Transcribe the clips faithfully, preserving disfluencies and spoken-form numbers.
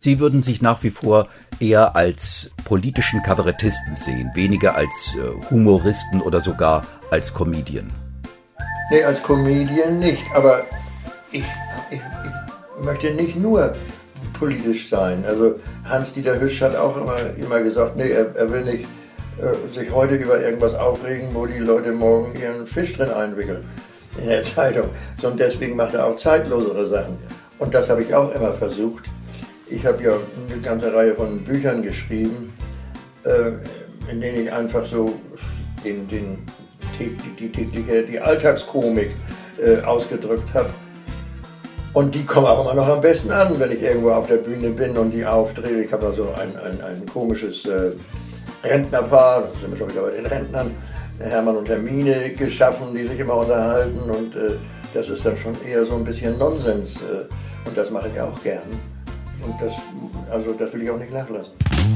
Sie würden sich nach wie vor eher als politischen Kabarettisten sehen, weniger als äh, Humoristen oder sogar als Comedian. Nee, als Comedian nicht, aber ich, ich, ich möchte nicht nur politisch sein. Also Hans-Dieter Hüsch hat auch immer, immer gesagt, nee, er, er will nicht äh, sich heute über irgendwas aufregen, wo die Leute morgen ihren Fisch drin einwickeln in der Zeitung. Sondern deswegen macht er auch zeitlosere Sachen. Und das habe ich auch immer versucht. Ich habe ja eine ganze Reihe von Büchern geschrieben, äh, in denen ich einfach so den, den, die, die, tägliche, die Alltagskomik äh, ausgedrückt habe. Und die kommen auch immer noch am besten an, wenn ich irgendwo auf der Bühne bin und die auftrete. Ich habe also ein, ein, ein komisches äh, Rentnerpaar, da sind wir schon wieder bei den Rentnern, Hermann und Hermine geschaffen, die sich immer unterhalten. Und äh, das ist dann schon eher so ein bisschen Nonsens. Äh, und das mache ich auch gern. Und das, also das will ich auch nicht nachlassen.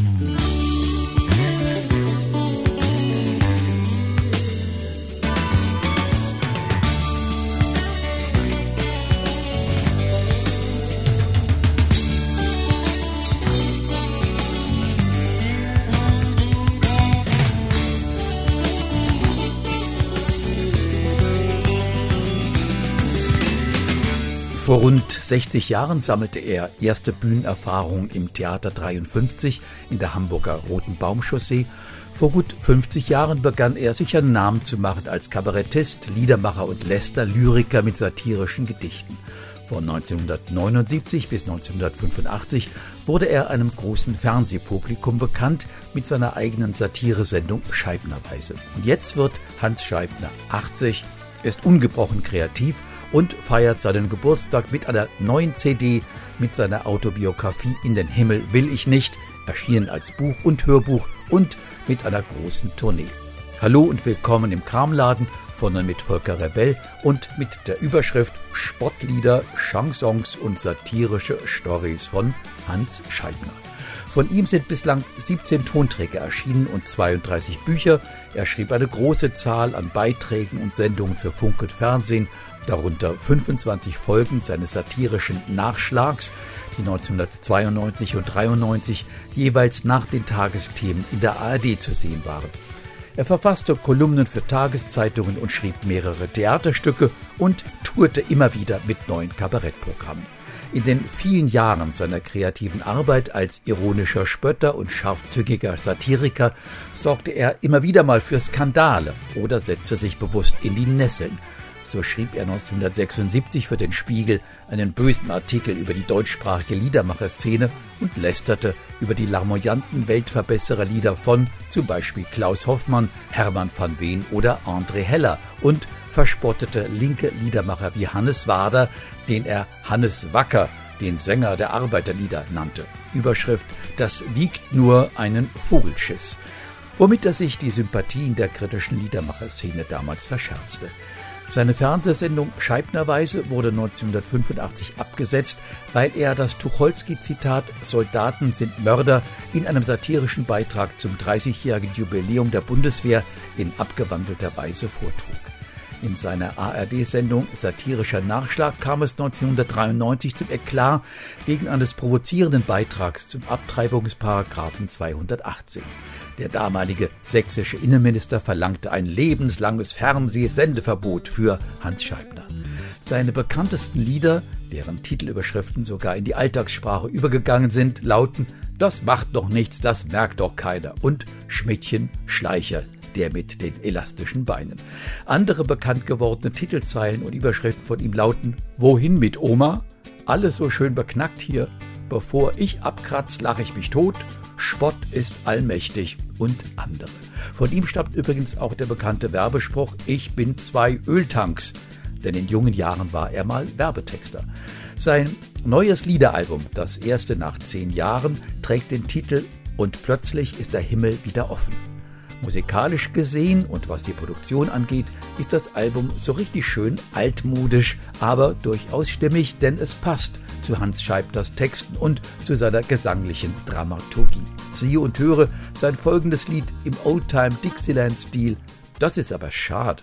Vor rund sechzig Jahren sammelte er erste Bühnenerfahrung im Theater dreiundfünfzig in der Hamburger Roten Baumchaussee. Vor gut fünfzig Jahren begann er, sich einen Namen zu machen als Kabarettist, Liedermacher und Läster, Lyriker mit satirischen Gedichten. Von neunzehnhundertneunundsiebzig bis neunzehnhundertfünfundachtzig wurde er einem großen Fernsehpublikum bekannt mit seiner eigenen Satiresendung Scheibnerweise. Und jetzt wird Hans Scheibner achtzig, ist ungebrochen kreativ und feiert seinen Geburtstag mit einer neuen C D mit seiner Autobiografie In den Himmel will ich nicht, erschienen als Buch und Hörbuch und mit einer großen Tournee. Hallo und willkommen im Kramladen von und mit Volker Rebell und mit der Überschrift Spottlieder, Chansons und satirische Storys von Hans Scheibner. Von ihm sind bislang siebzehn Tonträger erschienen und zweiunddreißig Bücher. Er schrieb eine große Zahl an Beiträgen und Sendungen für Funk und Fernsehen, darunter fünfundzwanzig Folgen seines satirischen Nachschlags, die neunzehnhundertzweiundneunzig und dreiundneunzig jeweils nach den Tagesthemen in der A R D zu sehen waren. Er verfasste Kolumnen für Tageszeitungen und schrieb mehrere Theaterstücke und tourte immer wieder mit neuen Kabarettprogrammen. In den vielen Jahren seiner kreativen Arbeit als ironischer Spötter und scharfzüngiger Satiriker sorgte er immer wieder mal für Skandale oder setzte sich bewusst in die Nesseln. So schrieb er neunzehnhundertsechsundsiebzig für den Spiegel einen bösen Artikel über die deutschsprachige Liedermacherszene und lästerte über die larmoyanten Weltverbessererlieder von zum Beispiel Klaus Hoffmann, Hermann van Veen oder André Heller und verspottete linke Liedermacher wie Hannes Wader, den er Hannes Wacker, den Sänger der Arbeiterlieder, nannte. Überschrift: Das wiegt nur einen Vogelschiss. Womit er sich die Sympathien der kritischen Liedermacherszene damals verscherzte. Seine Fernsehsendung Scheibnerweise wurde neunzehnhundertfünfundachtzig abgesetzt, weil er das Tucholsky-Zitat »Soldaten sind Mörder« in einem satirischen Beitrag zum dreißigjährigen Jubiläum der Bundeswehr in abgewandelter Weise vortrug. In seiner A R D-Sendung Satirischer Nachschlag kam es neunzehnhundertdreiundneunzig zum Eklat wegen eines provozierenden Beitrags zum Abtreibungsparagraphen zweihundertachtzehn. Der damalige sächsische Innenminister verlangte ein lebenslanges Fernsehsendeverbot für Hans Scheibner. Seine bekanntesten Lieder, deren Titelüberschriften sogar in die Alltagssprache übergegangen sind, lauten »Das macht doch nichts, das merkt doch keiner« und »Schmidtchen, Schleicher, der mit den elastischen Beinen«. Andere bekannt gewordene Titelzeilen und Überschriften von ihm lauten »Wohin mit Oma?«, »Alles so schön beknackt hier«, »Bevor ich abkratz, lach ich mich tot«, »Spott ist allmächtig« und andere. Von ihm stammt übrigens auch der bekannte Werbespruch »Ich bin zwei Öltanks«, denn in jungen Jahren war er mal Werbetexter. Sein neues Liederalbum, das erste nach zehn Jahren, trägt den Titel »Und plötzlich ist der Himmel wieder offen«. Musikalisch gesehen und was die Produktion angeht, ist das Album so richtig schön altmodisch, aber durchaus stimmig, denn es passt zu Hans Scheibners Texten und zu seiner gesanglichen Dramaturgie. Siehe und höre sein folgendes Lied im Oldtime-Dixieland-Stil. Das ist aber schade.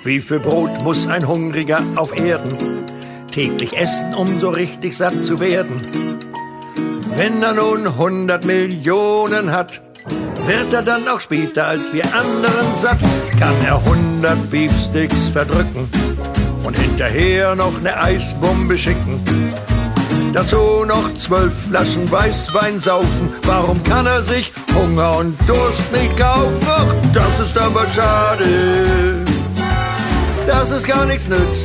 Wie viel Brot muss ein Hungriger auf Erden täglich essen, um so richtig satt zu werden? Wenn er nun hundert Millionen hat, wird er dann auch später als wir anderen satt? Kann er hundert Beefsticks verdrücken und hinterher noch eine Eisbombe schicken? Dazu noch zwölf Flaschen Weißwein saufen. Warum kann er sich Hunger und Durst nicht kaufen? Ach, das ist aber schade, dass es gar nichts nützt,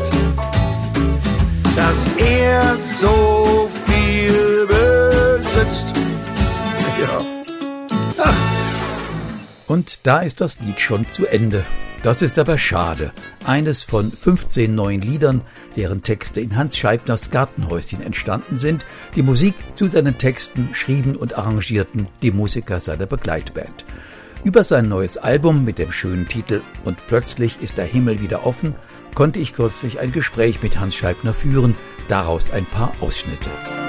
dass er so viel besitzt. Ja. Ach. Und da ist das Lied schon zu Ende. Das ist aber schade. Eines von fünfzehn neuen Liedern, deren Texte in Hans Scheibners Gartenhäuschen entstanden sind. Die Musik zu seinen Texten schrieben und arrangierten die Musiker seiner Begleitband. Über sein neues Album mit dem schönen Titel »Und plötzlich ist der Himmel wieder offen« konnte ich kürzlich ein Gespräch mit Hans Scheibner führen, daraus ein paar Ausschnitte.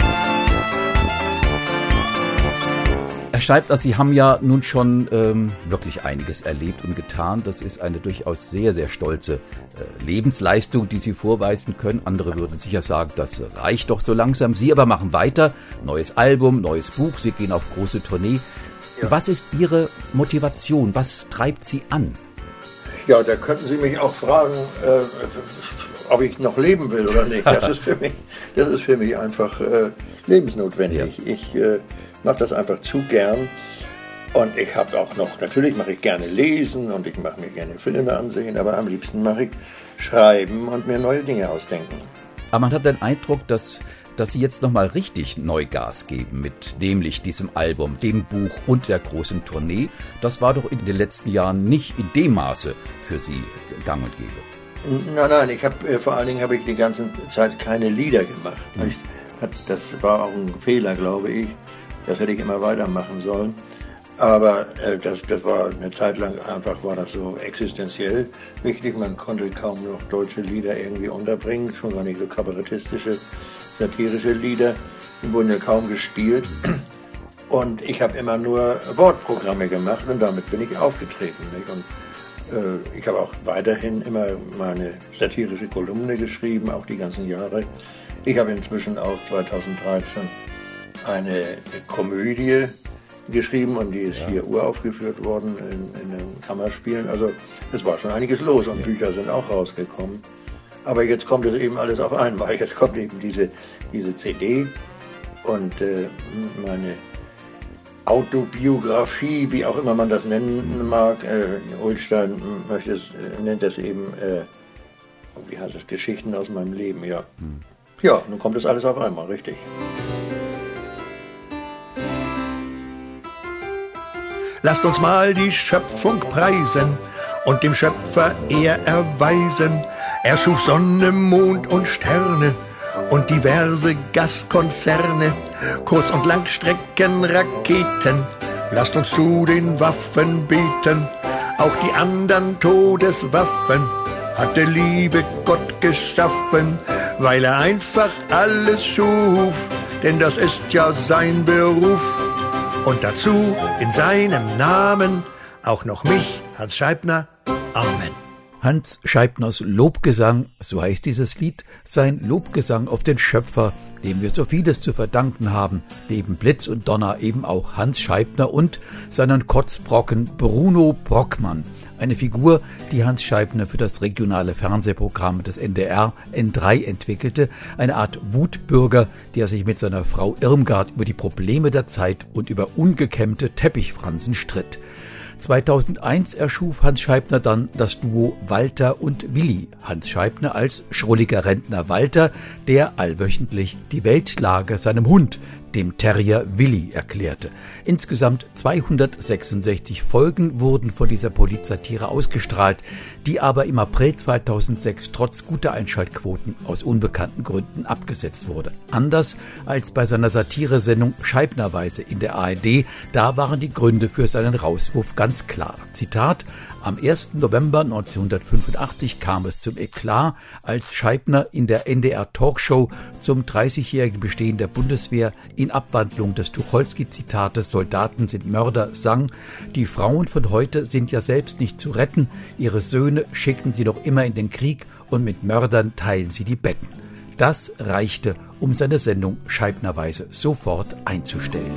Herr Scheibner, Sie haben ja nun schon ähm, wirklich einiges erlebt und getan. Das ist eine durchaus sehr, sehr stolze äh, Lebensleistung, die Sie vorweisen können. Andere würden sicher sagen, das reicht doch so langsam. Sie aber machen weiter. Neues Album, neues Buch, Sie gehen auf große Tournee. Ja. Was ist Ihre Motivation? Was treibt Sie an? Ja, da könnten Sie mich auch fragen, äh, ob ich noch leben will oder nicht. Das ist für mich, das ist für mich einfach äh, lebensnotwendig. Ja. Ich äh, mache das einfach zu gern. Und ich habe auch noch, natürlich mache ich gerne lesen und ich mache mir gerne Filme ansehen, aber am liebsten mache ich schreiben und mir neue Dinge ausdenken. Aber man hat den Eindruck, dass, dass Sie jetzt nochmal richtig Neugas geben mit nämlich diesem Album, dem Buch und der großen Tournee. Das war doch in den letzten Jahren nicht in dem Maße für Sie gang und gäbe. Nein, nein, ich habe äh, vor allen Dingen habe ich die ganze Zeit keine Lieder gemacht. Mhm. Ich, das war auch ein Fehler, glaube ich. Das hätte ich immer weitermachen sollen. Aber äh, das, das war eine Zeit lang einfach, war das so existenziell wichtig. Man konnte kaum noch deutsche Lieder irgendwie unterbringen, schon gar nicht so kabarettistische, satirische Lieder. Die wurden ja kaum gespielt. Und ich habe immer nur Wortprogramme gemacht und damit bin ich aufgetreten. Nicht? Und äh, ich habe auch weiterhin immer meine satirische Kolumne geschrieben, auch die ganzen Jahre. Ich habe inzwischen auch zweitausenddreizehn eine Komödie geschrieben und die ist ja hier uraufgeführt worden in, in den Kammerspielen. Also es war schon einiges los und ja. Bücher sind auch rausgekommen. Aber jetzt kommt es eben alles auf einmal. Jetzt kommt eben diese, diese C D und äh, meine Autobiografie, wie auch immer man das nennen mag. Äh, Ullstein möchte es, nennt das eben, äh, wie heißt es, Geschichten aus meinem Leben, ja. Hm. Ja, nun kommt das alles auf einmal, richtig. Lasst uns mal die Schöpfung preisen und dem Schöpfer Ehr erweisen. Er schuf Sonne, Mond und Sterne und diverse Gaskonzerne, Kurz- und Langstreckenraketen. Lasst uns zu den Waffen beten, auch die anderen Todeswaffen hat der liebe Gott geschaffen, weil er einfach alles schuf, denn das ist ja sein Beruf. Und dazu in seinem Namen auch noch mich, Hans Scheibner, Amen. Hans Scheibners Lobgesang, so heißt dieses Lied, sein Lobgesang auf den Schöpfer, dem wir so vieles zu verdanken haben, neben Blitz und Donner eben auch Hans Scheibner und seinen Kotzbrocken Bruno Brockmann. Eine Figur, die Hans Scheibner für das regionale Fernsehprogramm des N D R N drei entwickelte, eine Art Wutbürger, der sich mit seiner Frau Irmgard über die Probleme der Zeit und über ungekämmte Teppichfransen stritt. zweitausendeins erschuf Hans Scheibner dann das Duo Walter und Willi. Hans Scheibner als schrulliger Rentner Walter, der allwöchentlich die Weltlage seinem Hund, dem Terrier Willi, erklärte. Insgesamt zweihundertsechsundsechzig Folgen wurden von dieser Polizsatire ausgestrahlt, die aber im April zweitausendsechs trotz guter Einschaltquoten aus unbekannten Gründen abgesetzt wurde. Anders als bei seiner Satiresendung Scheibnerweise in der A R D, da waren die Gründe für seinen Rauswurf ganz klar. Zitat: Am ersten November neunzehnhundertfünfundachtzig kam es zum Eklat, als Scheibner in der N D R-Talkshow zum dreißigjährigen Bestehen der Bundeswehr in Abwandlung des Tucholsky-Zitates »Soldaten sind Mörder« sang, die Frauen von heute sind ja selbst nicht zu retten, ihre Söhne schicken sie noch immer in den Krieg und mit Mördern teilen sie die Betten. Das reichte, um seine Sendung Scheibnerweise sofort einzustellen.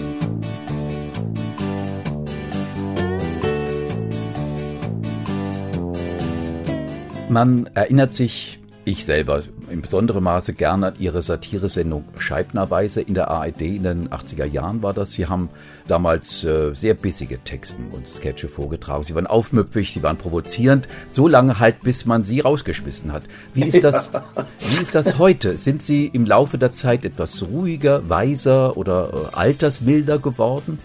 Man erinnert sich, ich selber, in besonderem Maße gerne an Ihre Satiresendung Scheibnerweise in der A R D in den achtziger Jahren war das. Sie haben damals äh, sehr bissige Texten und Sketche vorgetragen. Sie waren aufmüpfig, Sie waren provozierend, so lange halt, bis man Sie rausgeschmissen hat. Wie ist das, wie ist das heute? Sind Sie im Laufe der Zeit etwas ruhiger, weiser oder äh, altersmilder geworden?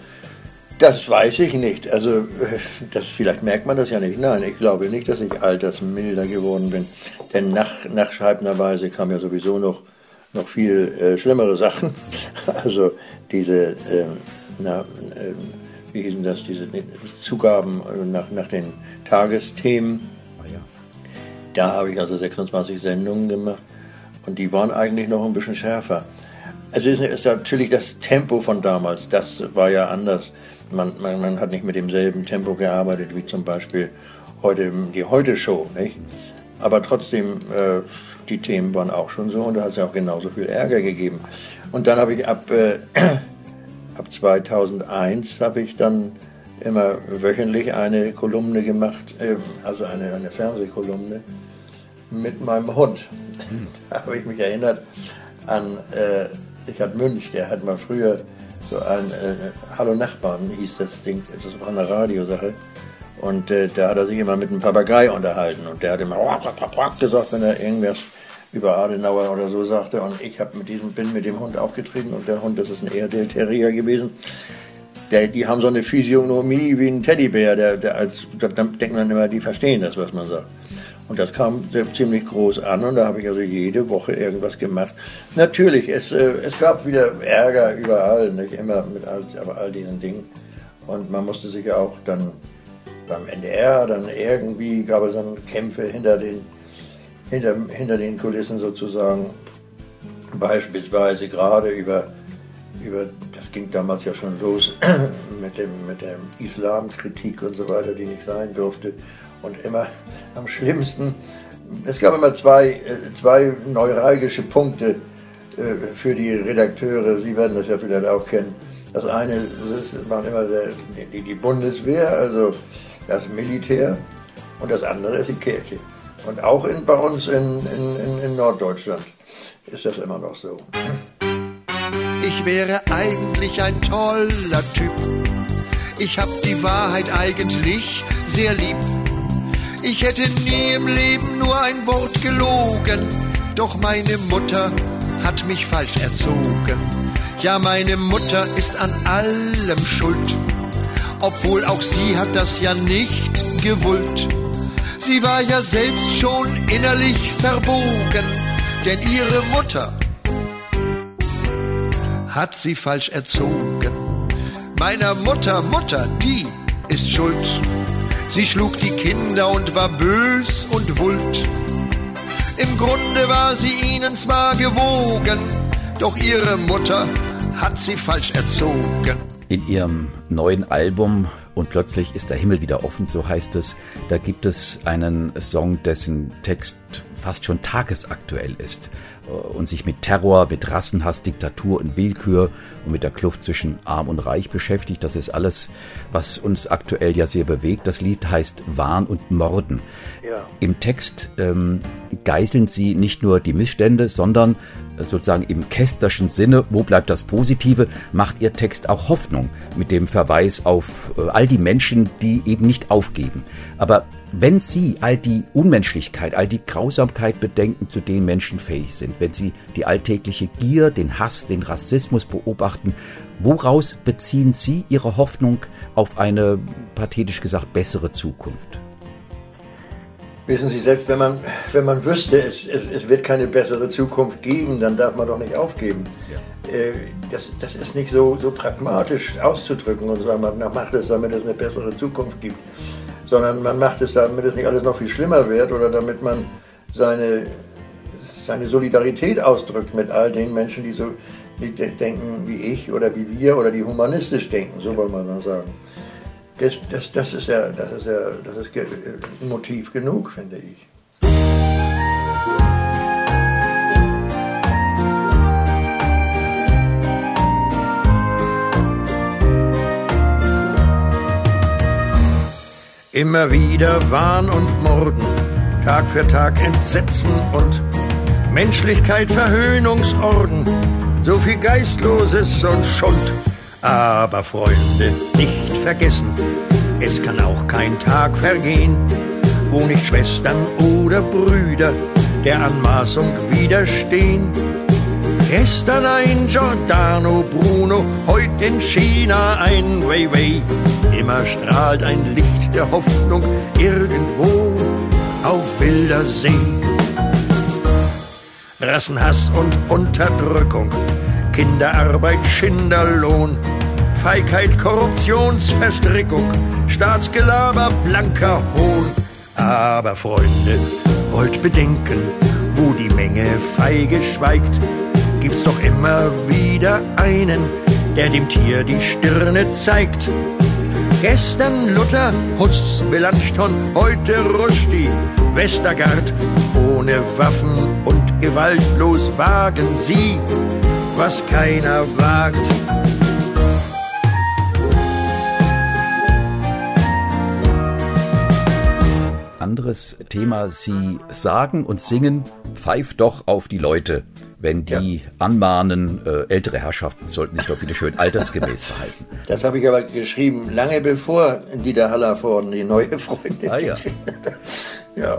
Das weiß ich nicht. Also das, vielleicht merkt man das ja nicht. Nein, ich glaube nicht, dass ich altersmilder geworden bin. Denn nach, nach Scheibnerweise kam ja sowieso noch, noch viel äh, schlimmere Sachen. Also diese, äh, na, äh, wie hießen das, diese Zugaben nach, nach den Tagesthemen. Ah, ja. Da habe ich also sechsundzwanzig Sendungen gemacht und die waren eigentlich noch ein bisschen schärfer. Also es ist natürlich das Tempo von damals, das war ja anders. Man, man, man hat nicht mit demselben Tempo gearbeitet wie zum Beispiel heute die Heute-Show, nicht? Aber trotzdem, äh, die Themen waren auch schon so und da hat es ja auch genauso viel Ärger gegeben. Und dann habe ich ab, äh, ab zweitausendeins habe ich dann immer wöchentlich eine Kolumne gemacht, äh, also eine, eine Fernsehkolumne mit meinem Hund. Da habe ich mich erinnert an äh, Richard Münch, der hat mal früher so ein äh, Hallo Nachbarn hieß das Ding, das war eine Radiosache. Und äh, da hat er sich immer mit einem Papagei unterhalten und der hat immer gesagt, wenn er irgendwas über Adenauer oder so sagte. Und ich hab mit diesem, bin mit dem Hund aufgetreten und der Hund, das ist ein Airedale Terrier gewesen. Der, die haben so eine Physiognomie wie ein Teddybär, der, der als, da denkt man immer, die verstehen das, was man sagt. Und das kam ziemlich groß an und da habe ich also jede Woche irgendwas gemacht. Natürlich, es, äh, es gab wieder Ärger überall, nicht immer mit all, aber all diesen Dingen. Und man musste sich ja auch dann beim N D R, dann irgendwie gab es dann Kämpfe hinter den, hinter, hinter den Kulissen sozusagen. Beispielsweise gerade über, über, das ging damals ja schon los mit dem, mit der Islamkritik und so weiter, die nicht sein durfte. Und immer am schlimmsten, es gab immer zwei, zwei neuralgische Punkte für die Redakteure, Sie werden das ja vielleicht auch kennen. Das eine das war immer der, die, die Bundeswehr, also das Militär, und das andere ist die Kirche. Und auch in, bei uns in, in, in Norddeutschland ist das immer noch so. Ich wäre eigentlich ein toller Typ. Ich hab die Wahrheit eigentlich sehr lieb. Ich hätte nie im Leben nur ein Wort gelogen, doch meine Mutter hat mich falsch erzogen. Ja, meine Mutter ist an allem schuld, obwohl auch sie hat das ja nicht gewollt. Sie war ja selbst schon innerlich verbogen, denn ihre Mutter hat sie falsch erzogen. Meiner Mutter, Mutter, die ist schuld. Sie schlug die Kinder und war bös und wuld. Im Grunde war sie ihnen zwar gewogen, doch ihre Mutter hat sie falsch erzogen. In ihrem neuen Album »Und plötzlich ist der Himmel wieder offen«, so heißt es, da gibt es einen Song, dessen Text fast schon tagesaktuell ist und sich mit Terror, mit Rassenhass, Diktatur und Willkür und mit der Kluft zwischen Arm und Reich beschäftigt. Das ist alles, was uns aktuell ja sehr bewegt. Das Lied heißt »Wahn und Morden«. Ja. Im Text ähm, geißeln Sie nicht nur die Missstände, sondern sozusagen im Kästnerschen Sinne, wo bleibt das Positive, macht Ihr Text auch Hoffnung mit dem Verweis auf äh, all die Menschen, die eben nicht aufgeben. Aber wenn Sie all die Unmenschlichkeit, all die Grausamkeit bedenken, zu denen Menschen fähig sind, wenn Sie die alltägliche Gier, den Hass, den Rassismus beobachten, woraus beziehen Sie Ihre Hoffnung auf eine, pathetisch gesagt, bessere Zukunft? Wissen Sie, selbst wenn man, wenn man wüsste, es, es, es wird keine bessere Zukunft geben, dann darf man doch nicht aufgeben. Ja. Äh, das, das ist nicht so, so pragmatisch auszudrücken und sagen, man macht es, damit es eine bessere Zukunft gibt. sondern man macht es, damit es nicht alles noch viel schlimmer wird oder damit man seine, seine Solidarität ausdrückt mit all den Menschen, die so die denken wie ich oder wie wir oder die humanistisch denken, so wollen wir mal sagen. Das, das, das ist ja, das ist ja, das ist ein Motiv genug, finde ich. Immer wieder Wahn und Morden, Tag für Tag Entsetzen und Menschlichkeit Verhöhnungsorden, so viel Geistloses und Schund. Aber Freunde, nicht vergessen, es kann auch kein Tag vergehen, wo nicht Schwestern oder Brüder der Anmaßung widerstehen. Gestern ein Giordano Bruno, heute in China ein Weiwei. Immer strahlt ein Licht der Hoffnung irgendwo auf wilder See. Rassenhass und Unterdrückung, Kinderarbeit, Schinderlohn, Feigheit, Korruptionsverstrickung, Staatsgelaber, blanker Hohn. Aber Freunde, wollt bedenken, wo die Menge feige schweigt, gibt's doch immer wieder einen, der dem Tier die Stirne zeigt. Gestern Luther, Hus, Melanchthon, heute Rushdie, Westergaard. Ohne Waffen und gewaltlos wagen sie, was keiner wagt. Anderes Thema, Sie sagen und singen, pfeift doch auf die Leute, wenn die ja. anmahnen, äh, ältere Herrschaften sollten sich doch wieder schön altersgemäß verhalten. Das habe ich aber geschrieben, lange bevor Dieter Hallervorden die neue Freundin ah, ja. ja.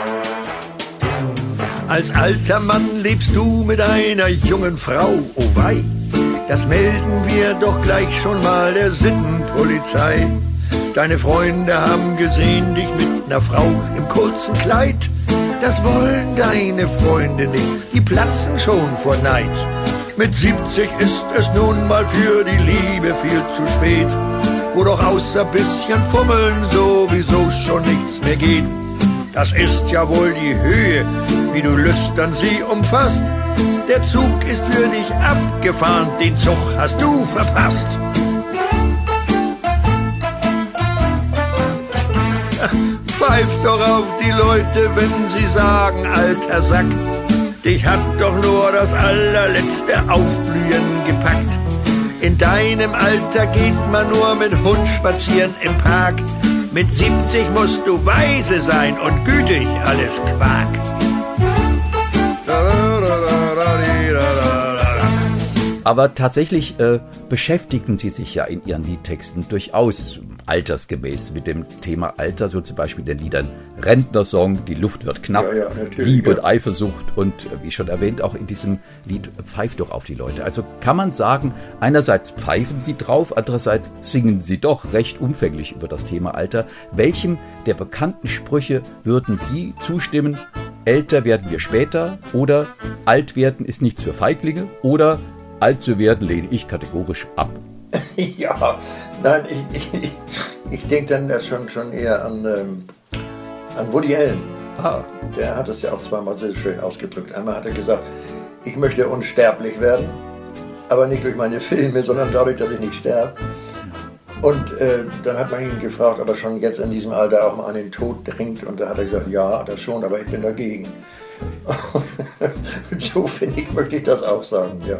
Als alter Mann lebst du mit einer jungen Frau, oh wei, das melden wir doch gleich schon mal der Sittenpolizei. Deine Freunde haben gesehen dich mit einer Frau im kurzen Kleid. Das wollen deine Freunde nicht, die platzen schon vor Neid. Mit siebzig ist es nun mal für die Liebe viel zu spät, wo doch außer bisschen Fummeln sowieso schon nichts mehr geht. Das ist ja wohl die Höhe, wie du lüstern sie umfasst. Der Zug ist für dich abgefahren, den Zug hast du verpasst. Pfeif doch auf die Leute, wenn sie sagen, alter Sack, dich hat doch nur das allerletzte Aufblühen gepackt. In deinem Alter geht man nur mit Hund spazieren im Park. Mit siebzig musst du weise sein und gütig, alles Quark. Aber tatsächlich äh, beschäftigten Sie sich ja in Ihren Liedtexten durchaus altersgemäß mit dem Thema Alter, so zum Beispiel den Liedern Rentnersong, Die Luft wird knapp, ja, ja, Liebe ja. und Eifersucht und wie schon erwähnt auch in diesem Lied Pfeift doch auf die Leute. Also kann man sagen, einerseits pfeifen Sie drauf, andererseits singen Sie doch recht umfänglich über das Thema Alter. Welchem der bekannten Sprüche würden Sie zustimmen? Älter werden wir später oder alt werden ist nichts für Feiglinge oder alt zu werden lehne ich kategorisch ab. Ja, nein, ich, ich, ich denke dann schon, schon eher an, ähm, an Woody Allen. Ah. Der hat es ja auch zweimal sehr schön ausgedrückt. Einmal hat er gesagt, ich möchte unsterblich werden, aber nicht durch meine Filme, sondern dadurch, dass ich nicht sterbe. Und äh, dann hat man ihn gefragt, ob er schon jetzt in diesem Alter auch mal an den Tod dringt. Und da hat er gesagt, ja, das schon, aber ich bin dagegen. So finde ich, möchte ich das auch sagen, ja.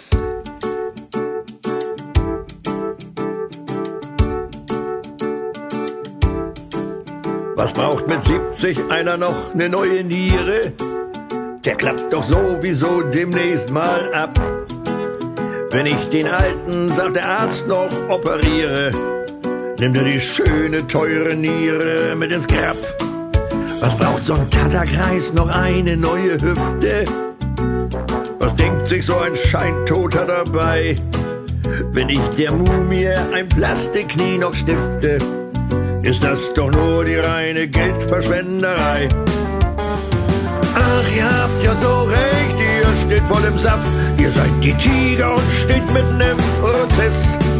Was braucht mit siebzig einer noch eine neue Niere? Der klappt doch sowieso demnächst mal ab. Wenn ich den Alten, sagt der Arzt, noch operiere, nimmt er die schöne, teure Niere mit ins Grab. Was braucht so ein Tatterkreis noch eine neue Hüfte? Was denkt sich so ein Scheintoter dabei, wenn ich der Mumie ein Plastikknie noch stifte? Ist das doch nur die reine Geldverschwenderei. Ach, ihr habt ja so recht, ihr steht voll im Saft. Ihr seid die Tiger und steht mitten im Prozess.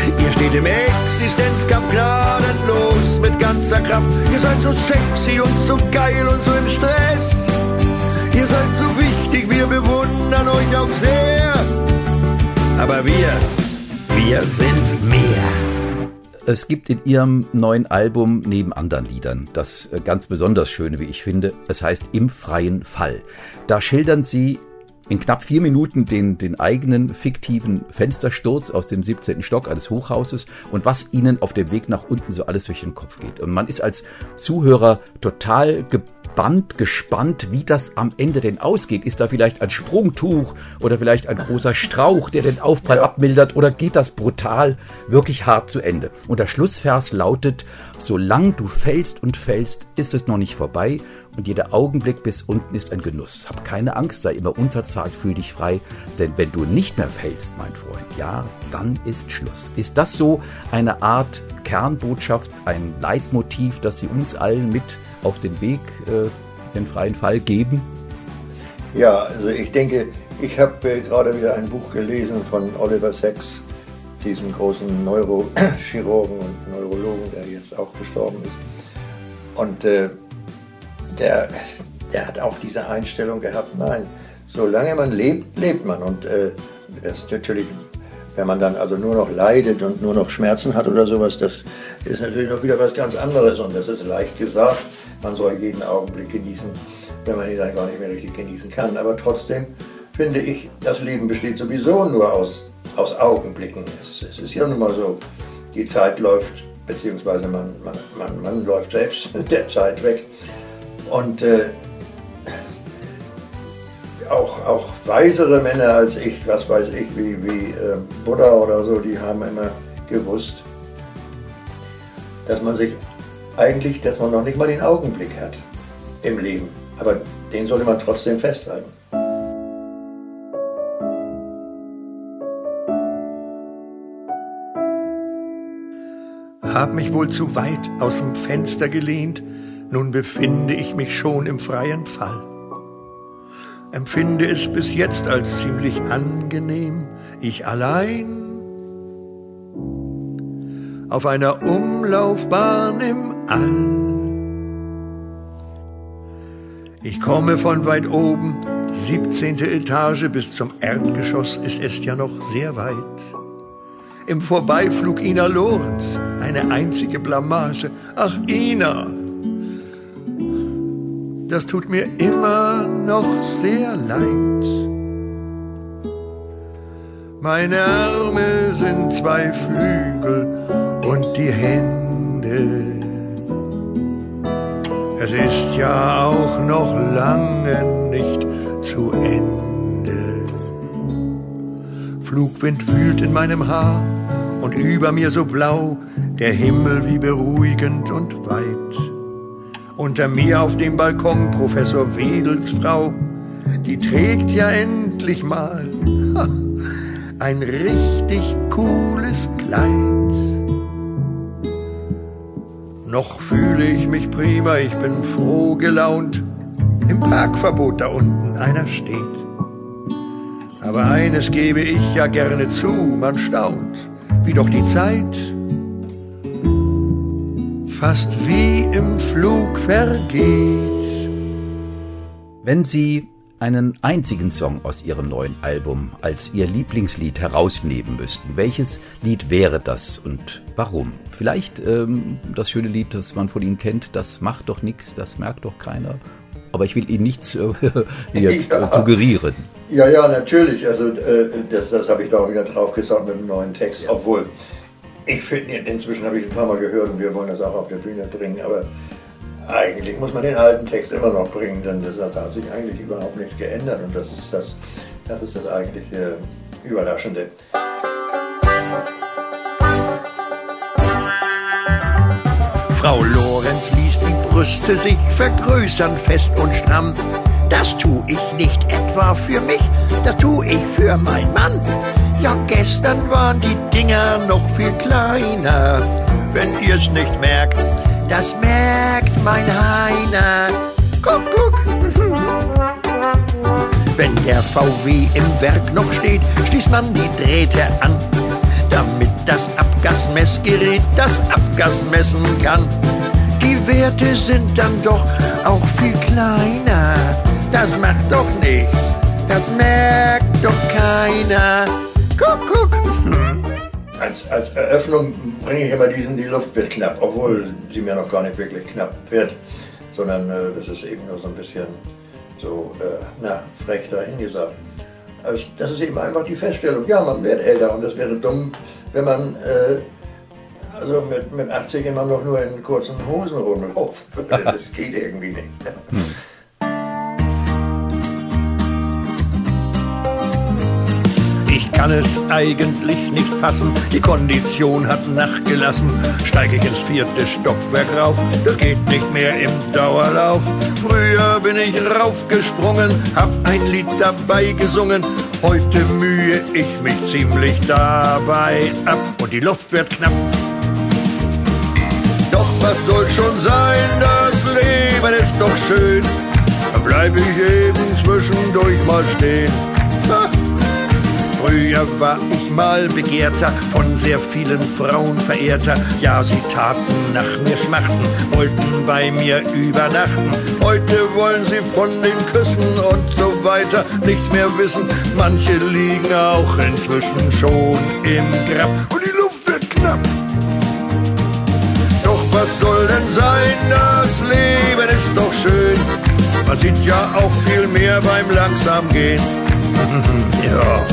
Ihr steht im Existenzkampf gnadenlos mit ganzer Kraft. Ihr seid so sexy und so geil und so im Stress. Ihr seid so wichtig, wir bewundern euch auch sehr. Aber wir, wir sind mehr. Es gibt in ihrem neuen Album neben anderen Liedern das ganz besonders Schöne, wie ich finde. Es heißt Im freien Fall. Da schildern sie in knapp vier Minuten den, den eigenen fiktiven Fenstersturz aus dem siebzehnten Stock eines Hochhauses und was ihnen auf dem Weg nach unten so alles durch den Kopf geht. Und man ist als Zuhörer total gebannt, gespannt, wie das am Ende denn ausgeht. Ist da vielleicht ein Sprungtuch oder vielleicht ein großer Strauch, der den Aufprall ja. abmildert, oder geht das brutal, wirklich hart zu Ende? Und der Schlussvers lautet: Solange du fällst und fällst, ist es noch nicht vorbei. Und jeder Augenblick bis unten ist ein Genuss. Hab keine Angst, sei immer unverzagt, fühl dich frei. Denn wenn du nicht mehr fällst, mein Freund, ja, dann ist Schluss. Ist das so eine Art Kernbotschaft, ein Leitmotiv, das Sie uns allen mit auf den Weg, äh, den freien Fall geben? Ja, also ich denke, ich habe äh, gerade wieder ein Buch gelesen von Oliver Sacks, diesem großen Neurochirurgen und Neurologen, der jetzt auch gestorben ist. Und äh, Der, der hat auch diese Einstellung gehabt, nein, solange man lebt, lebt man. Und äh, das ist natürlich, wenn man dann also nur noch leidet und nur noch Schmerzen hat oder sowas, das ist natürlich noch wieder was ganz anderes. Und das ist leicht gesagt, man soll jeden Augenblick genießen, wenn man ihn dann gar nicht mehr richtig genießen kann. Aber trotzdem finde ich, das Leben besteht sowieso nur aus, aus Augenblicken. Es, es ist ja nun mal so, die Zeit läuft, beziehungsweise man, man, man, man läuft selbst der Zeit weg. Und äh, auch, auch weisere Männer als ich, was weiß ich, wie, wie äh, Buddha oder so, die haben immer gewusst, dass man sich eigentlich, dass man noch nicht mal den Augenblick hat im Leben. Aber den sollte man trotzdem festhalten. Hab mich wohl zu weit aus dem Fenster gelehnt, nun befinde ich mich schon im freien Fall. Empfinde es bis jetzt als ziemlich angenehm, ich allein auf einer Umlaufbahn im All. Ich komme von weit oben, siebzehnte Etage, bis zum Erdgeschoss ist es ja noch sehr weit. Im Vorbeiflug Ina Lorenz, eine einzige Blamage. Ach Ina, das tut mir immer noch sehr leid. Meine Arme sind zwei Flügel und die Hände. Es ist ja auch noch lange nicht zu Ende. Flugwind wühlt in meinem Haar und über mir so blau, der Himmel wie beruhigend und weit. Unter mir auf dem Balkon Professor Wedels Frau, die trägt ja endlich mal ha, ein richtig cooles Kleid. Noch fühle ich mich prima, ich bin froh gelaunt. Im Parkverbot da unten einer steht. Aber eines gebe ich ja gerne zu, man staunt, wie doch die Zeit fast wie im Flug vergeht. Wenn Sie einen einzigen Song aus Ihrem neuen Album als Ihr Lieblingslied herausnehmen müssten, welches Lied wäre das und warum? Vielleicht ähm, das schöne Lied, das man von Ihnen kennt, das macht doch nichts, das merkt doch keiner. Aber ich will Ihnen nichts äh, jetzt ja. suggerieren. Ja, ja, natürlich. Also äh, das, das habe ich da auch wieder drauf gesagt mit dem neuen Text. Obwohl, ich finde, inzwischen habe ich ein paar Mal gehört und wir wollen das auch auf der Bühne bringen. Aber eigentlich muss man den alten Text immer noch bringen, denn das hat, da hat sich eigentlich überhaupt nichts geändert. Und das ist das, das, ist das eigentlich äh, Überraschende. Frau Lorenz ließ die Brüste sich vergrößern, fest und stramm. Das tu ich nicht etwa für mich, das tu ich für meinen Mann. Ja, gestern waren die Dinger noch viel kleiner. Wenn ihr's nicht merkt, das merkt mein Heiner. Guck, guck. Wenn der V W im Werk noch steht, schließt man die Drähte an. damit das Abgasmessgerät das Abgas messen kann. Die Werte sind dann doch auch viel kleiner. Das macht doch nichts, das merkt doch keiner. Guck, guck. Hm. Als, als Eröffnung bringe ich immer diesen, die Luft wird knapp, obwohl sie mir noch gar nicht wirklich knapp wird, sondern äh, das ist eben nur so ein bisschen so, äh, na, frech dahingesagt. Also das ist eben einfach die Feststellung, ja, man wird älter und das wäre dumm, wenn man äh, also mit, mit achtzig immer noch nur in kurzen Hosen rumlaufen würde. Das geht irgendwie nicht. Hm. Ich kann es eigentlich nicht fassen, die Kondition hat nachgelassen. Steige ich ins vierte Stockwerk rauf, das geht nicht mehr im Dauerlauf. Früher bin ich raufgesprungen, hab ein Lied dabei gesungen. Heute mühe ich mich ziemlich dabei ab und die Luft wird knapp. Doch was soll schon sein, das Leben ist doch schön. Dann bleib ich eben zwischendurch mal stehen. Ha. Früher war ich mal begehrter, von sehr vielen Frauen verehrter. Ja, sie taten nach mir schmachten, wollten bei mir übernachten. Heute wollen sie von den Küssen und so weiter nichts mehr wissen. Manche liegen auch inzwischen schon im Grab und die Luft wird knapp. Doch was soll denn sein, das Leben ist doch schön. Man sieht ja auch viel mehr beim langsam gehen. Ja.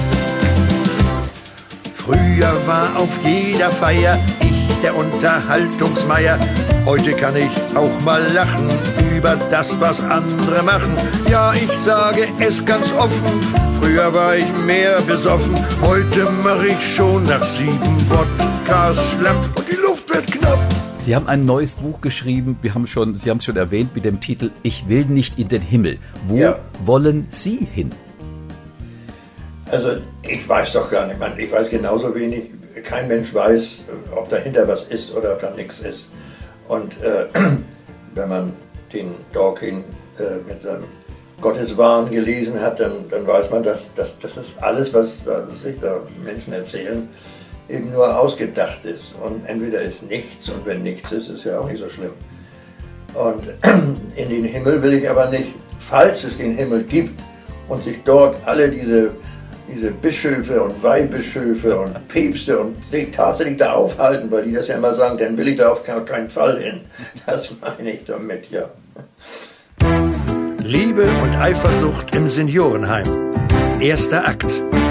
Früher war auf jeder Feier ich der Unterhaltungsmeier. Heute kann ich auch mal lachen über das, was andere machen. Ja, ich sage es ganz offen, früher war ich mehr besoffen. Heute mache ich schon nach sieben Wodkas schlapp und die Luft wird knapp. Sie haben ein neues Buch geschrieben, wir haben schon, Sie haben es schon erwähnt mit dem Titel Ich will nicht in den Himmel. Wo ja. wollen Sie hin? Also ich weiß doch gar nicht, ich weiß genauso wenig, kein Mensch weiß, ob dahinter was ist oder ob da nichts ist. Und äh, wenn man den Dawkins äh, mit seinem Gotteswahn gelesen hat, dann, dann weiß man, dass, dass, dass das alles, was da, sich da Menschen erzählen, eben nur ausgedacht ist. Und entweder ist nichts und wenn nichts ist, ist ja auch nicht so schlimm. Und in den Himmel will ich aber nicht, falls es den Himmel gibt und sich dort alle diese diese Bischöfe und Weihbischöfe und Päpste und sich tatsächlich da aufhalten, weil die das ja immer sagen, dann will ich da auf keinen Fall hin. Das meine ich damit, ja. Liebe und Eifersucht im Seniorenheim. Erster Akt.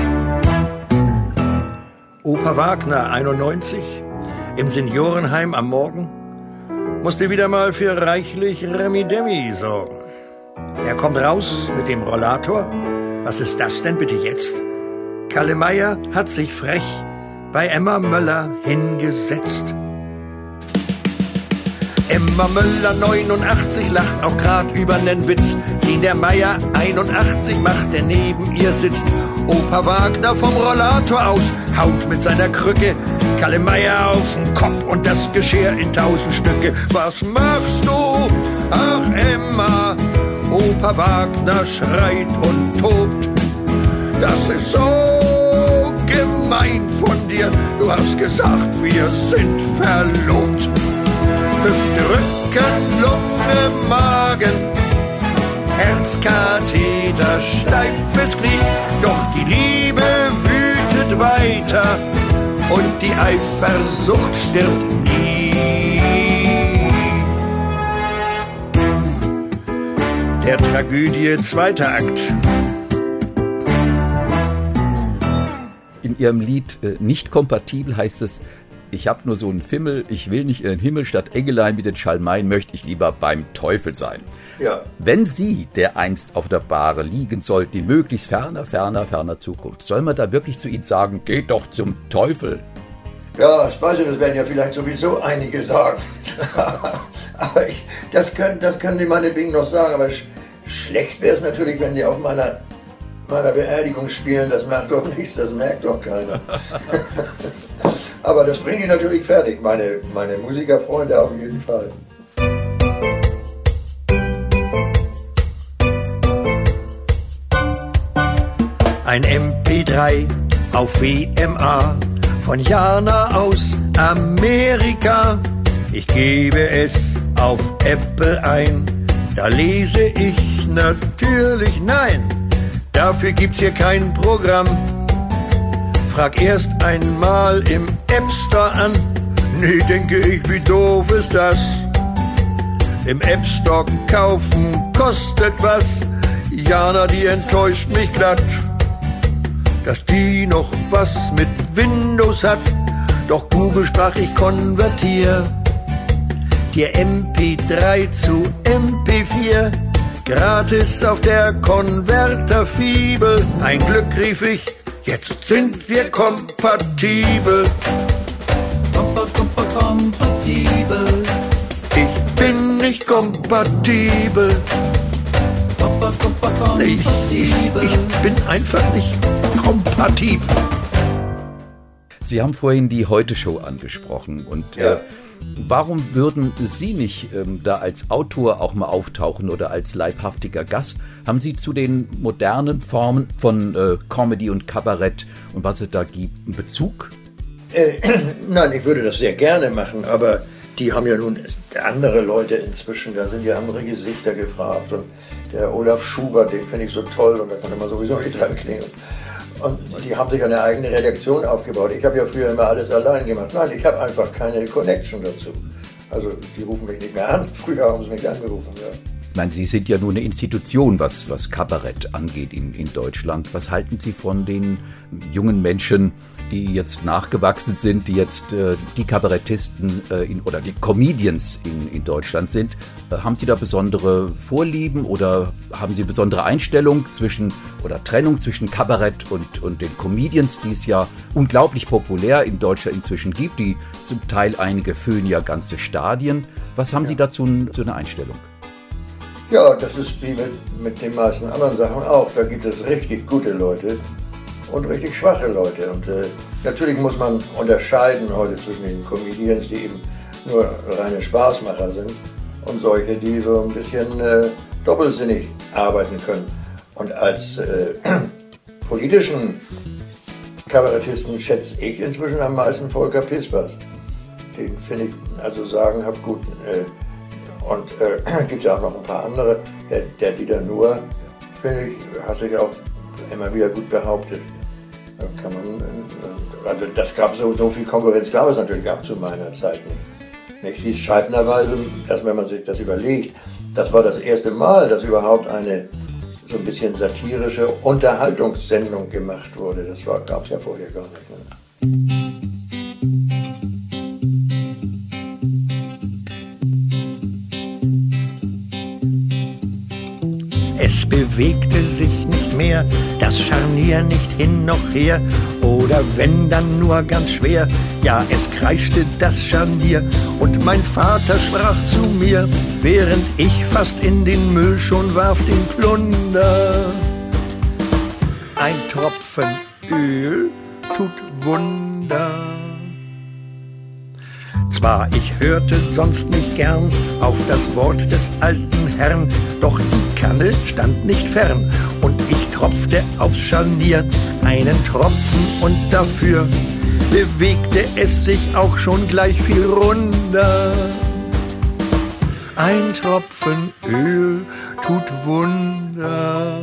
Opa Wagner, einundneunzig, im Seniorenheim am Morgen, musste wieder mal für reichlich Remi-Demi sorgen. Er kommt raus mit dem Rollator. Was ist das denn bitte jetzt? Kalle Meier hat sich frech bei Emma Möller hingesetzt. Emma Möller, neunundachtzig, lacht auch grad über nen Witz, den der Meier, einundachtzig, macht, der neben ihr sitzt. Opa Wagner vom Rollator aus, haut mit seiner Krücke Kalle Meier auf den Kopf und das Geschirr in tausend Stücke. Was machst du? Ach Emma, Opa Wagner schreit und tobt. Das ist so gemein von dir. Du hast gesagt, wir sind verlobt. Hüfte, Rücken, Lunge, Magen, Herzkatheter, steifes Knie. Doch die Liebe wütet weiter und die Eifersucht stirbt nie. Der Tragödie zweiter Akt. In Ihrem Lied äh, Nicht kompatibel heißt es, ich hab nur so einen Fimmel, ich will nicht in den Himmel, statt Engelein mit den Schalmeien möchte ich lieber beim Teufel sein. Ja. Wenn Sie, der einst auf der Bahre liegen sollten, in möglichst ferner, ferner, ferner Zukunft, soll man da wirklich zu Ihnen sagen, geht doch zum Teufel? Ja, ich weiß nicht, das werden ja vielleicht sowieso einige sagen. Aber ich, das, können, das können die meinetwegen noch sagen, aber sch schlecht wäre es natürlich, wenn die auf meiner, meiner Beerdigung spielen, das macht doch nichts, das merkt doch keiner. Aber das bringen die natürlich fertig, meine, meine Musikerfreunde auf jeden Fall. Ein M P drei auf W M A von Jana aus Amerika. Ich gebe es auf Apple ein, da lese ich natürlich nein. Dafür gibt's hier kein Programm. Frag erst einmal im App Store an. Nee, denke ich, wie doof ist das? Im App Store kaufen kostet was. Jana, die enttäuscht mich glatt. Dass die noch was mit Windows hat. Doch Google sprach, ich konvertier dir M P drei zu M P vier. Gratis auf der Konverterfibel. Ein Glück, rief ich, jetzt sind wir kompatibel. Kompatibel. Ich bin nicht kompatibel. Ich, ich bin einfach nicht kompatibel. Sie haben vorhin die Heute-Show angesprochen und ja. äh, warum würden Sie nicht ähm, da als Autor auch mal auftauchen oder als leibhaftiger Gast? Haben Sie zu den modernen Formen von äh, Comedy und Kabarett und was es da gibt einen Bezug? Äh, nein, ich würde das sehr gerne machen, aber die haben ja nun andere Leute inzwischen, da sind ja andere Gesichter gefragt und der Olaf Schubert, den finde ich so toll und da kann man sowieso nicht dran klingeln. Und die haben sich eine eigene Redaktion aufgebaut. Ich habe ja früher immer alles allein gemacht. Nein, ich habe einfach keine Connection dazu. Also die rufen mich nicht mehr an. Früher haben sie mich angerufen, ja. Ich meine, Sie sind ja nur eine Institution, was, was Kabarett angeht in, in Deutschland. Was halten Sie von den jungen Menschen, die jetzt nachgewachsen sind, die jetzt äh, die Kabarettisten äh, in, oder die Comedians in, in Deutschland sind? Äh, haben Sie da besondere Vorlieben oder haben Sie besondere Einstellung zwischen oder Trennung zwischen Kabarett und, und den Comedians, die es ja unglaublich populär in Deutschland inzwischen gibt, die zum Teil einige füllen ja ganze Stadien. Was haben ja. Sie dazu so eine Einstellung? Ja, das ist wie mit, mit den meisten anderen Sachen auch. Da gibt es richtig gute Leute und richtig schwache Leute. Und äh, natürlich muss man unterscheiden heute zwischen den Comedians, die eben nur reine Spaßmacher sind, und solche, die so ein bisschen äh, doppelsinnig arbeiten können. Und als äh, politischen Kabarettisten schätze ich inzwischen am meisten Volker Pispers. Den finde ich also sagenhaft gut. Äh, Und äh, gibt ja auch noch ein paar andere. Der, der Dieter Nuhr, finde ich, hat sich auch immer wieder gut behauptet. Da kann man, äh, also das gab so, so viel Konkurrenz gab es natürlich auch zu meiner Zeit nicht. nicht. Die scheibnerweise, dass wenn man sich das überlegt, das war das erste Mal, dass überhaupt eine so ein bisschen satirische Unterhaltungssendung gemacht wurde. Das gab es ja vorher gar nicht. Ne? Es bewegte sich nicht mehr, das Scharnier nicht hin noch her, oder wenn dann nur ganz schwer, ja es kreischte das Scharnier, und mein Vater sprach zu mir, während ich fast in den Müll schon warf den Plunder. Ein Tropfen Öl tut Wunder. Zwar, ich hörte sonst nicht gern auf das Wort des alten Herrn, doch die Kanne stand nicht fern und ich tropfte aufs Scharnier einen Tropfen und dafür bewegte es sich auch schon gleich viel runder. Ein Tropfen Öl tut Wunder.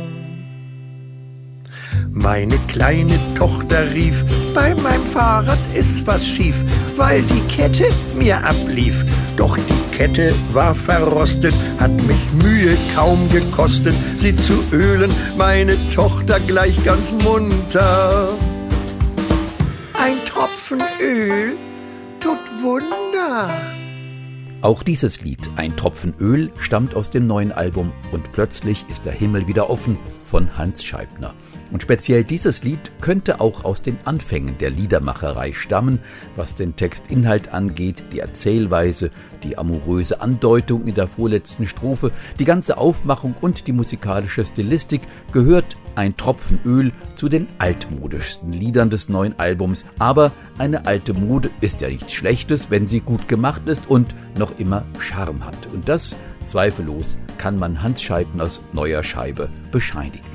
Meine kleine Tochter rief, bei meinem Fahrrad ist was schief, weil die Kette mir ablief. Doch die Kette war verrostet, hat mich Mühe kaum gekostet, sie zu ölen, meine Tochter gleich ganz munter. Ein Tropfen Öl tut Wunder. Auch dieses Lied, Ein Tropfen Öl, stammt aus dem neuen Album Und plötzlich ist der Himmel wieder offen von Hans Scheibner. Und speziell dieses Lied könnte auch aus den Anfängen der Liedermacherei stammen, was den Textinhalt angeht, die Erzählweise, die amoröse Andeutung in der vorletzten Strophe, die ganze Aufmachung und die musikalische Stilistik gehört Ein Tropfen Öl zu den altmodischsten Liedern des neuen Albums. Aber eine alte Mode ist ja nichts Schlechtes, wenn sie gut gemacht ist und noch immer Charme hat. Und das, zweifellos, kann man Hans Scheibners neuer Scheibe bescheinigen.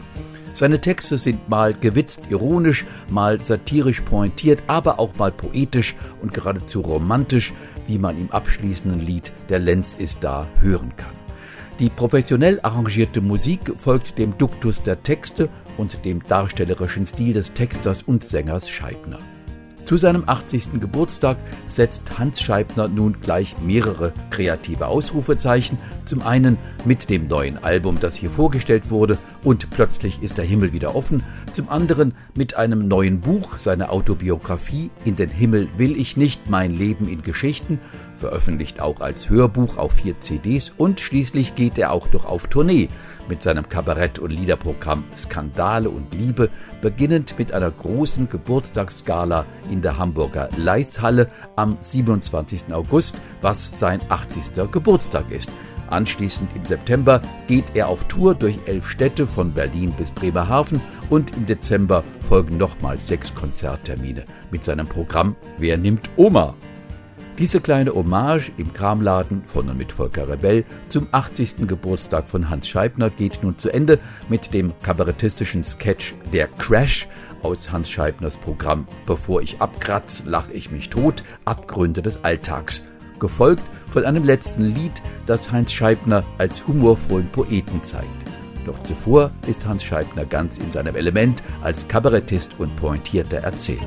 Seine Texte sind mal gewitzt ironisch, mal satirisch pointiert, aber auch mal poetisch und geradezu romantisch, wie man im abschließenden Lied »Der Lenz ist da« hören kann. Die professionell arrangierte Musik folgt dem Duktus der Texte und dem darstellerischen Stil des Texters und Sängers Scheibner. Zu seinem achtzigsten Geburtstag setzt Hans Scheibner nun gleich mehrere kreative Ausrufezeichen. Zum einen mit dem neuen Album, das hier vorgestellt wurde, und plötzlich ist der Himmel wieder offen. Zum anderen mit einem neuen Buch, seiner Autobiografie »In den Himmel will ich nicht, mein Leben in Geschichten«, veröffentlicht auch als Hörbuch auf vier C Ds, und schließlich geht er auch noch auf Tournee mit seinem Kabarett- und Liederprogramm »Skandale und Liebe«, beginnend mit einer großen Geburtstagsgala in der Hamburger Leishalle am siebenundzwanzigsten August, was sein achtzigster Geburtstag ist. Anschließend im September geht er auf Tour durch elf Städte von Berlin bis Bremerhaven, und im Dezember folgen nochmals sechs Konzerttermine mit seinem Programm »Wer nimmt Oma?«. Diese kleine Hommage im Kramladen von und mit Volker Rebell zum achtzigsten Geburtstag von Hans Scheibner geht nun zu Ende mit dem kabarettistischen Sketch »Der Crash« aus Hans Scheibners Programm »Bevor ich abkratz, lach ich mich tot, Abgründe des Alltags«, gefolgt von einem letzten Lied, das Heinz Scheibner als humorvollen Poeten zeigt. Doch zuvor ist Hans Scheibner ganz in seinem Element als Kabarettist und pointierter Erzähler.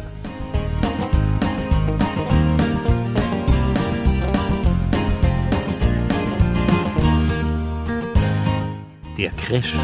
Der Crash.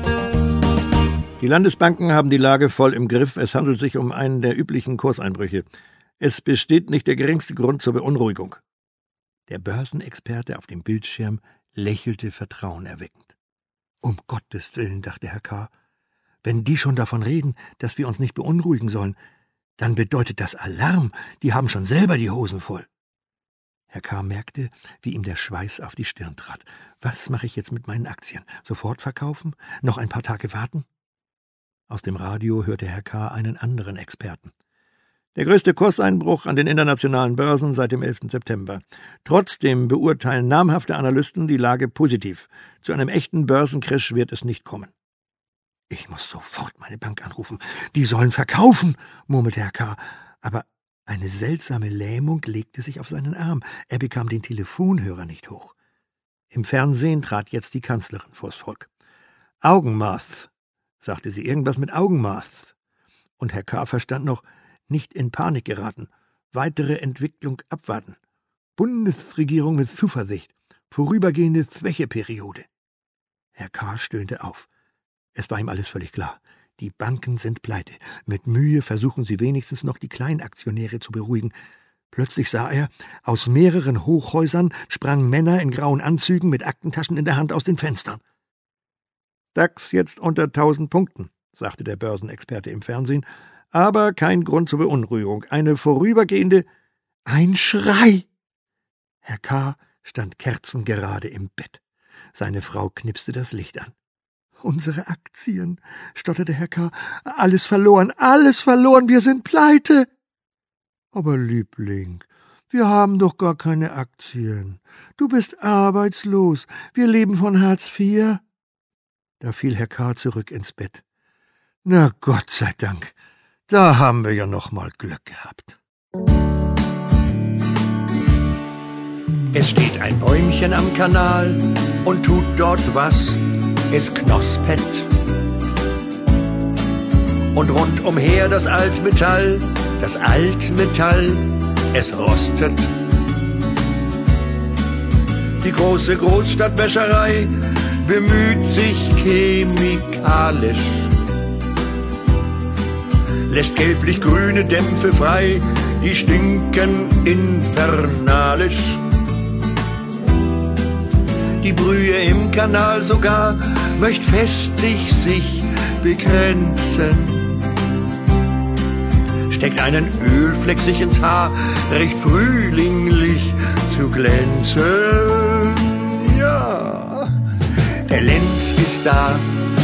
Die Landesbanken haben die Lage voll im Griff. Es handelt sich um einen der üblichen Kurseinbrüche. Es besteht nicht der geringste Grund zur Beunruhigung. Der Börsenexperte auf dem Bildschirm lächelte vertrauenerweckend. Um Gottes Willen, dachte Herr K., wenn die schon davon reden, dass wir uns nicht beunruhigen sollen, dann bedeutet das Alarm. Die haben schon selber die Hosen voll. Herr K. merkte, wie ihm der Schweiß auf die Stirn trat. Was mache ich jetzt mit meinen Aktien? Sofort verkaufen? Noch ein paar Tage warten? Aus dem Radio hörte Herr K. einen anderen Experten. Der größte Kurseinbruch an den internationalen Börsen seit dem elften September. Trotzdem beurteilen namhafte Analysten die Lage positiv. Zu einem echten Börsencrash wird es nicht kommen. Ich muss sofort meine Bank anrufen. Die sollen verkaufen, murmelte Herr K. Aber eine seltsame Lähmung legte sich auf seinen Arm. Er bekam den Telefonhörer nicht hoch. Im Fernsehen trat jetzt die Kanzlerin vors Volk. »Augenmaß«, sagte sie, irgendwas mit Augenmaß. Und Herr K. verstand noch, nicht in Panik geraten, weitere Entwicklung abwarten. Bundesregierung mit Zuversicht, vorübergehende Schwächeperiode. Herr K. stöhnte auf. Es war ihm alles völlig klar. Die Banken sind pleite. Mit Mühe versuchen sie wenigstens noch, die Kleinaktionäre zu beruhigen. Plötzlich sah er, aus mehreren Hochhäusern sprangen Männer in grauen Anzügen mit Aktentaschen in der Hand aus den Fenstern. DAX jetzt unter tausend Punkten, sagte der Börsenexperte im Fernsehen, aber kein Grund zur Beunruhigung. Eine vorübergehende... Ein Schrei! Herr K. stand kerzengerade im Bett. Seine Frau knipste das Licht an. »Unsere Aktien«, stotterte Herr K., »alles verloren, alles verloren, wir sind pleite.« »Aber Liebling, wir haben doch gar keine Aktien. Du bist arbeitslos, wir leben von Hartz vier.« Da fiel Herr K. zurück ins Bett. »Na Gott sei Dank, da haben wir ja noch mal Glück gehabt.« Es steht ein Bäumchen am Kanal und tut dort was. Es knospet. Und rundumher das Altmetall, das Altmetall, es rostet. Die große Großstadtwäscherei bemüht sich chemikalisch, lässt gelblich-grüne Dämpfe frei, die stinken infernalisch. Die Brühe im Kanal sogar möcht festlich sich begrenzen. Steckt einen Ölfleck sich ins Haar, recht frühlinglich zu glänzen. Ja, der Lenz ist da.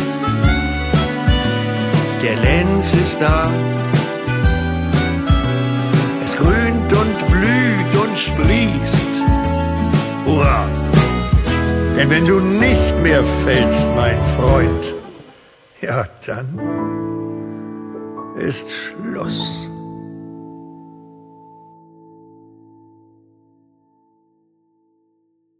Der Lenz ist da. Es grünt und blüht und sprießt. Hurra! Denn wenn du nicht mehr fällst, mein Freund, ja, dann ist Schluss.